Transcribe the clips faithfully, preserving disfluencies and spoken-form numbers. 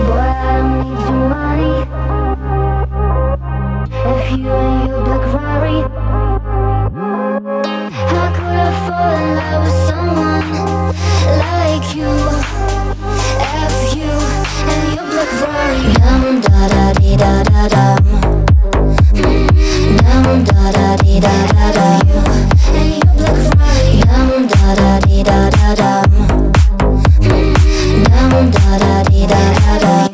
Boy, I don't need your money. If you and your black Rari, how could I fall in love with someone like you? F you and your black Rari. Dum da da dee da da dum. Dum da da dee da da da. You and your black Rari. Dum da da dee da da dum. Dum da da dee da da da.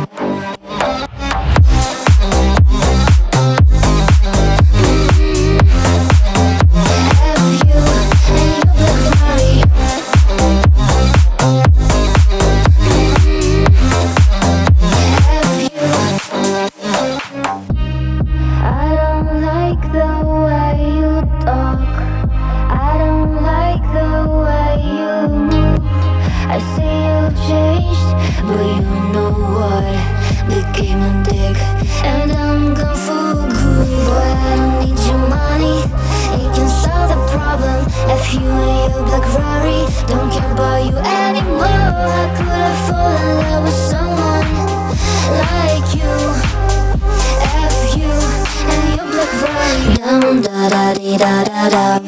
I see you've changed, but you know what? Became a dick, and I'm gone for good. Boy, I don't need your money. It can solve the problem. If you and your black Rari, don't care about you anymore. How could I fall in love with someone like you? F you and your black Rari. Dum da da dee da da da.